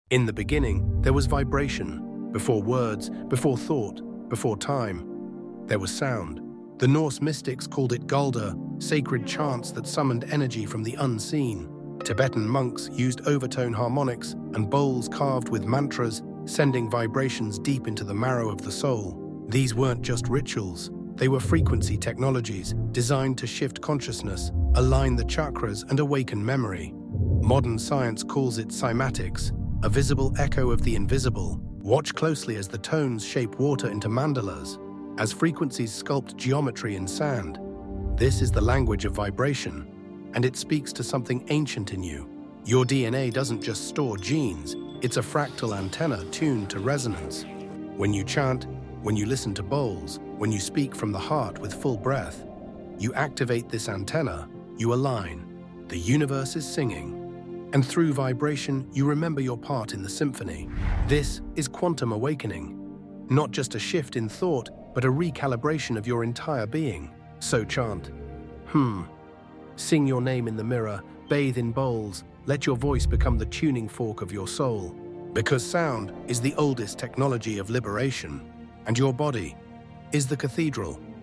In the beginning, there was vibration. Before words, before thought, before time, there was sound. The Norse mystics called it Guldur, sacred chants that summoned energy from the unseen. Tibetan monks used overtone harmonics and bowls carved with mantras, sending vibrations deep into the marrow of the soul. These weren't just rituals. They were frequency technologies designed to shift consciousness, align the chakras, and awaken memory. Modern science calls it cymatics, a visible echo of the invisible. Watch closely as the tones shape water into mandalas, as frequencies sculpt geometry in sand. This is the language of vibration, and it speaks to something ancient in you. Your DNA doesn't just store genes, it's a fractal antenna tuned to resonance. When you chant, when you listen to bowls, when you speak from the heart with full breath, you activate this antenna, you align. The universe is singing, and through vibration, you remember your part in the symphony. This is quantum awakening, not just a shift in thought, but a recalibration of your entire being. So chant, Sing your name in the mirror, bathe in bowls, let your voice become the tuning fork of your soul. Because sound is the oldest technology of liberation, and your body is the cathedral